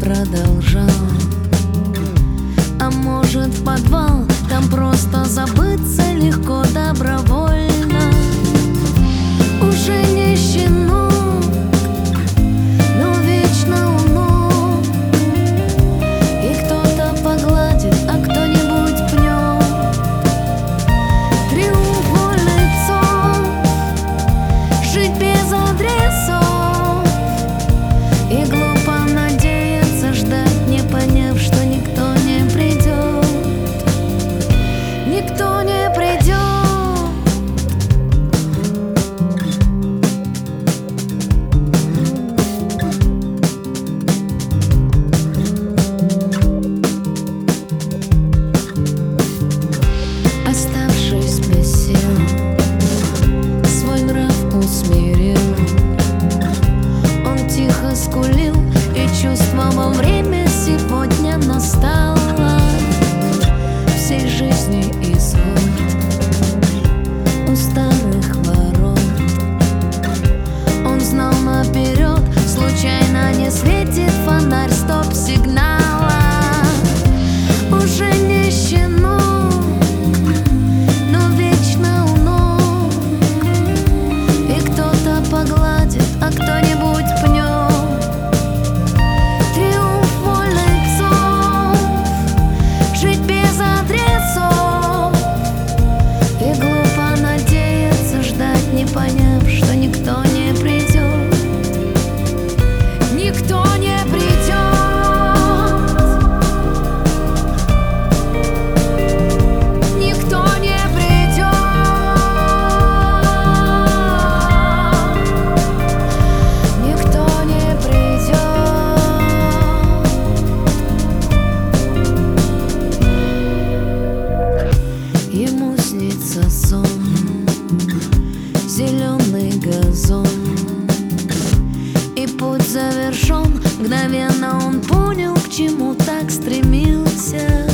продолжал. А может, в подвал, там просто забыться легко, добровольно. Уже не щенок, но вечно у ног. И кто-то погладит, а кто-нибудь пнет. Триумф вольнецов, жить без адресов. И глупо надеяться, ждать, не поняв, что никто не придет. Никто не придет. Оставшись без сил, свой нрав усмирил. Он тихо скулил и чувствовал, время сегодня настало. Всей жизни исход у старых ворот. Он знал наперед, случайно не светит фонарь стоп-сигнала. Уже не щенок, но вечно у ног. И кто-то погладит, а кто-нибудь пнет. Триумф вольнецов, жить без адресов. И глупо надеяться, ждать, не поняв, что никто не придет. Никто не придет. Никто не придет. Никто не придет. Ему снится сон, зеленый газон. И путь завершен, мгновенно он понял, к чему так стремился.